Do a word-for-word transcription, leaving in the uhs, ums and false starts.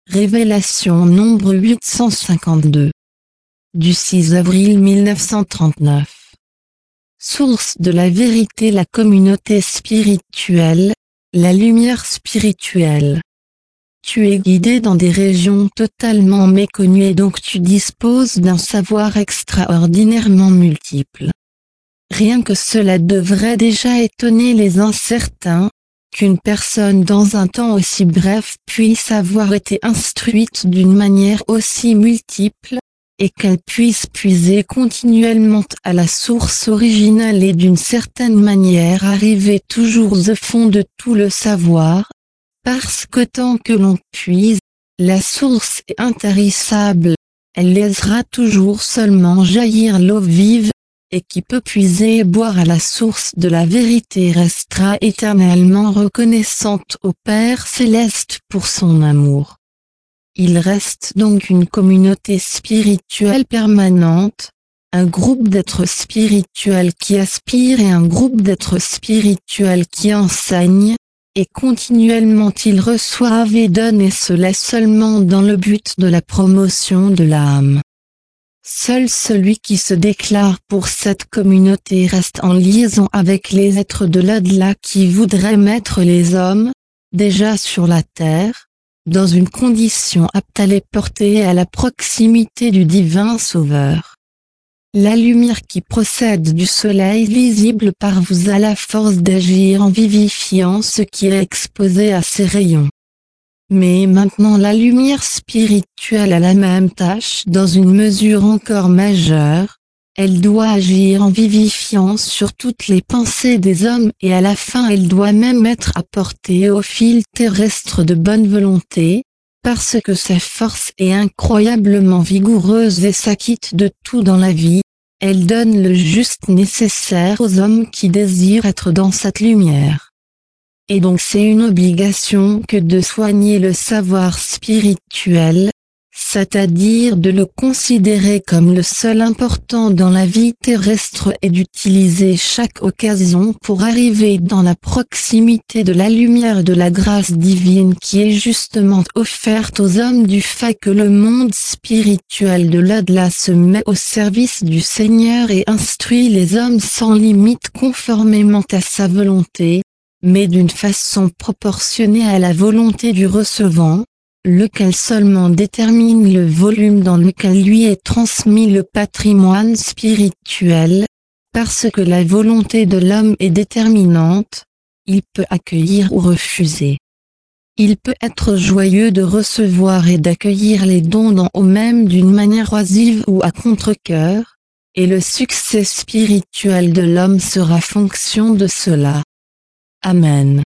Révélation nombre huit cent cinquante-deux. Du six avril mille neuf cent trente-neuf. Source de la vérité, la communauté spirituelle, la lumière spirituelle. Tu es guidé dans des régions totalement méconnues et donc tu disposes d'un savoir extraordinairement multiple. Rien que cela devrait déjà étonner les incertains, qu'une personne dans un temps aussi bref puisse avoir été instruite d'une manière aussi multiple, et qu'elle puisse puiser continuellement à la source originale et d'une certaine manière arriver toujours au fond de tout le savoir, parce que tant que l'on puise, la source est intarissable, elle laissera toujours seulement jaillir l'eau vive, et qui peut puiser et boire à la source de la vérité restera éternellement reconnaissante au Père céleste pour son amour. Il reste donc une communauté spirituelle permanente, un groupe d'êtres spirituels qui aspirent et un groupe d'êtres spirituels qui enseignent, et continuellement ils reçoivent et donnent et cela seulement dans le but de la promotion de l'âme. Seul celui qui se déclare pour cette communauté reste en liaison avec les êtres de l'au-delà qui voudraient mettre les hommes, déjà sur la terre, dans une condition apte à les porter à la proximité du divin Sauveur. La lumière qui procède du soleil visible par vous a la force d'agir en vivifiant ce qui est exposé à ses rayons. Mais maintenant la lumière spirituelle a la même tâche dans une mesure encore majeure, elle doit agir en vivifiant sur toutes les pensées des hommes et à la fin elle doit même être apportée au fil terrestre de bonne volonté, parce que sa force est incroyablement vigoureuse et s'acquitte de tout dans la vie, elle donne le juste nécessaire aux hommes qui désirent être dans cette lumière. Et donc c'est une obligation que de soigner le savoir spirituel, c'est-à-dire de le considérer comme le seul important dans la vie terrestre et d'utiliser chaque occasion pour arriver dans la proximité de la lumière de la grâce divine qui est justement offerte aux hommes du fait que le monde spirituel de l'au-delà se met au service du Seigneur et instruit les hommes sans limite conformément à sa volonté, mais d'une façon proportionnée à la volonté du recevant, lequel seulement détermine le volume dans lequel lui est transmis le patrimoine spirituel, parce que la volonté de l'homme est déterminante, il peut accueillir ou refuser. Il peut être joyeux de recevoir et d'accueillir les dons d'en haut même d'une manière oisive ou à contre-cœur, et le succès spirituel de l'homme sera fonction de cela. Amen.